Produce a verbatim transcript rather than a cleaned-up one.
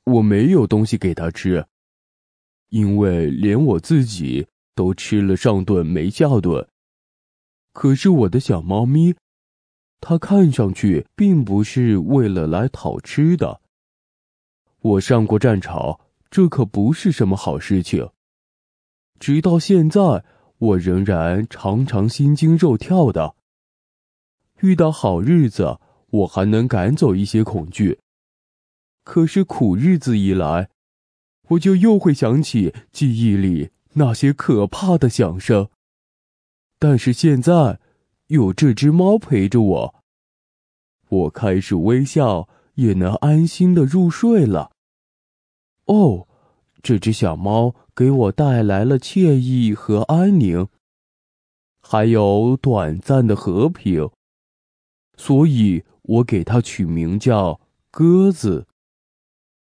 我没有东西给它吃，因为连我自己都吃了上顿没下顿。可是我的小猫咪，它看上去并不是为了来讨吃的。我上过战场，这可不是什么好事情。直到现在，我仍然常常心惊肉跳的。遇到好日子，我还能赶走一些恐惧。可是苦日子一来，我就又会想起记忆里那些可怕的响声。但是现在，有这只猫陪着我，我开始微笑，也能安心的入睡了。哦，这只小猫给我带来了惬意和安宁，还有短暂的和平，所以我给它取名叫鸽子。